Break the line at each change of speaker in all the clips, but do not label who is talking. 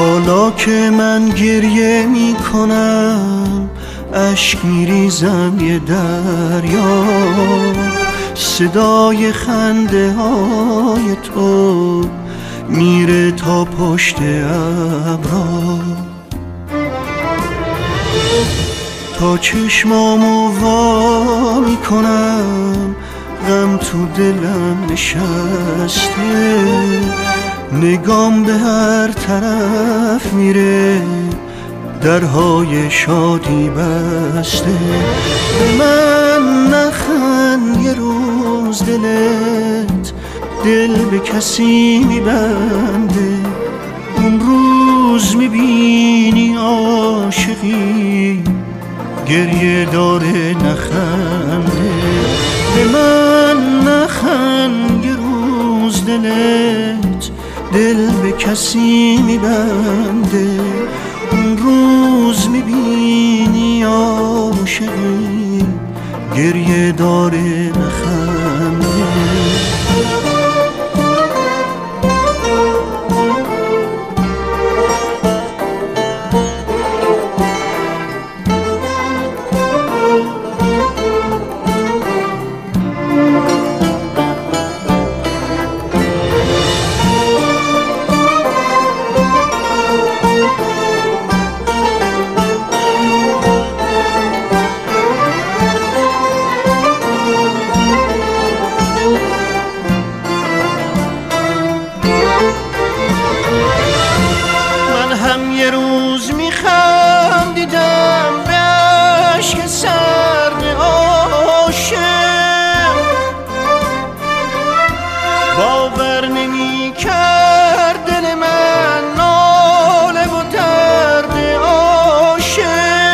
حالا که من گریه می کنم اشک می ریزم یه دریا، صدای خنده های تو میره تا پشت ابرا، تا چشمامو وا می کنم غم تو دلم نشسته، نگام به هر طرف میره درهای شادی بسته. به من نخند یه روز دلت دل به کسی میبنده، اون روز میبینی عاشقی گریه داره نخنده. به من نخند یه روز دلت دل به کسی میبنده، اون روز میبینی عاشقی گریه داره نخنده. یه روز میخندیدم به اشک سرد عاشق، باور نمیکرد دل من ناله و درد عاشق.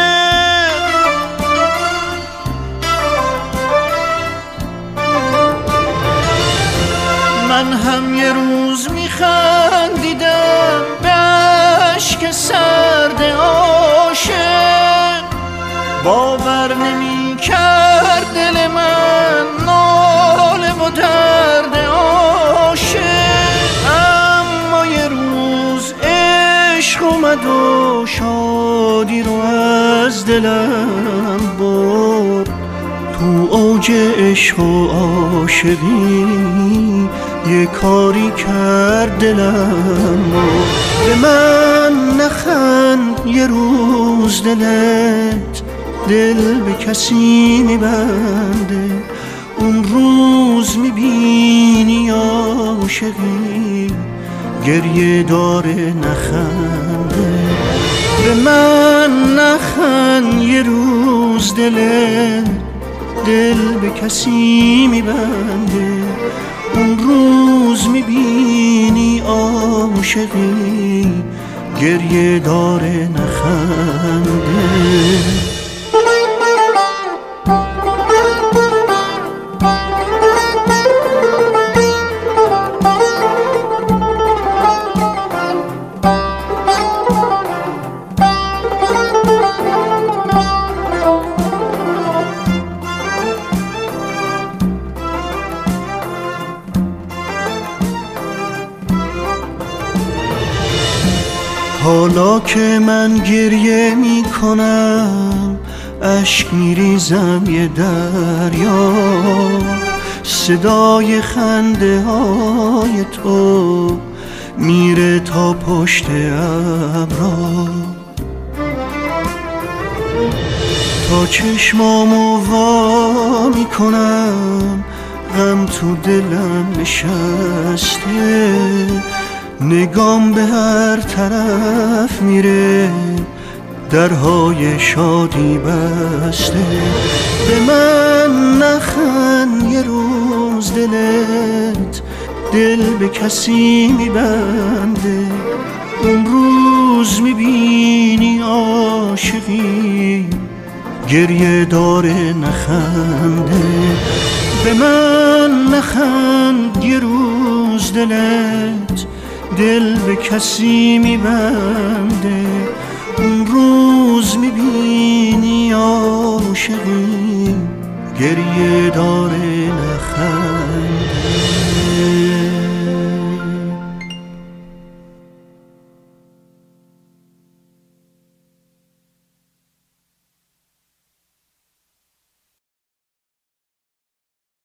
من هم یه روز میخندیدم به اشک سرد عاشق، باور نمی کرد دل من ناله و درد عاشق. اما یه روز عشق اومد و شادی رو از دلم برد، تو اوج عشق و عاشقی یه کاری کرد دلم. به من نخند یه روز دلت دل به کسی میبنده، اون روز میبینی عاشقی گریه داره نخنده. به من نخند یه روز دلت دل به کسی میبنده، اون روز میبینی عاشقی گریه داره نخنده. حالا که من گریه می کنم اشک می ریزم یه دریا، صدای خنده های تو میره تا پشت ابرا، تا چشمامو وا می کنم غم تو دلم نشسته، نگام به هر طرف میره درهای شادی بسته. به من نخند یه روز دلت دل به کسی میبنده، اون روز میبینی عاشقی گریه داره نخنده. به من نخند یه روز دلت دل به کسی میبنده، اون روز میبینی عاشقی گریه داره نخنده.